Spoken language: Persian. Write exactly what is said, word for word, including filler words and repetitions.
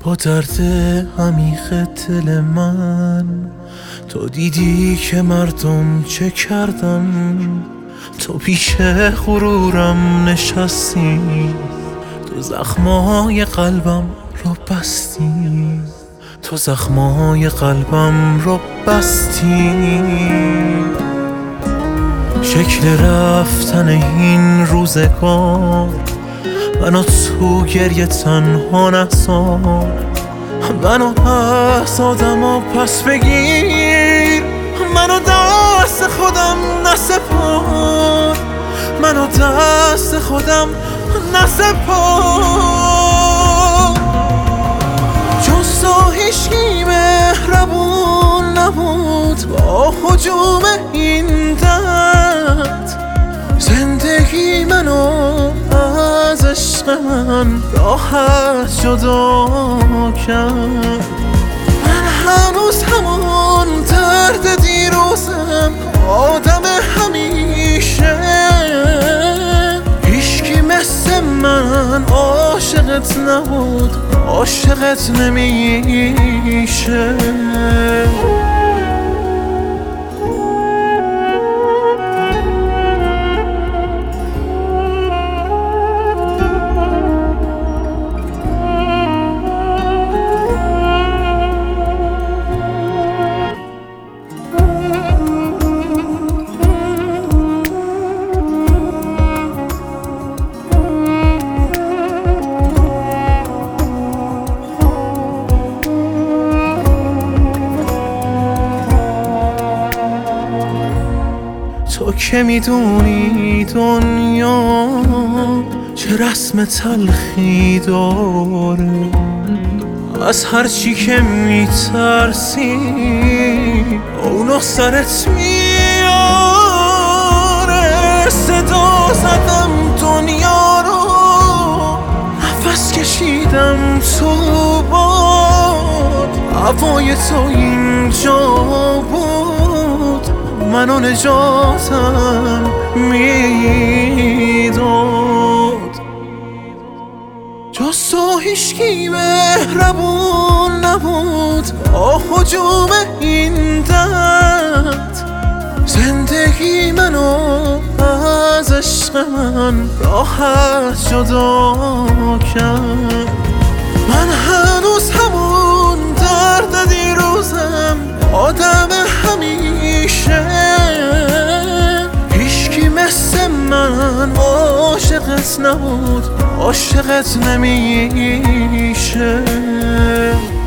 با درد عمیق دل من تو دیدی که مردم چه کردن، تو پیش غرورم نشستی، تو زخمای قلبم رو بستی، تو زخمای قلبم رو بستی. شکل رفتن این روزگار منو تو گریه تنها نذار، منو از آدم و پس بگیر، منو دست خودم نسپار، منو دست خودم نسپار. جز تو هیچکی مهربون نبود با هجوم این درد، زندگی منو از عشق من راحت جدا کرد. من هنوز همون درد دیروزم، آدم همیشه، هیچکی مثل من عاشقت نبود، عاشقت نمیشه. تو که میدونی دنیا چه رسم تلخی داره، از هرچی که میترسی اونو سرت میاره. صدا زدم دنیا رو، نفس کشیدم تو باد، هوای تو اینجا بود، منو نجاتم میداد. جز تو هیچکی مهربون نبود با هجوم این درد، زندگی منو از عشق من راحت جدا کرد. من هنوز همون درد دیروزم، آدم همیشه، هیچکی مثل من عاشقت نبود، عاشقت نمیشه.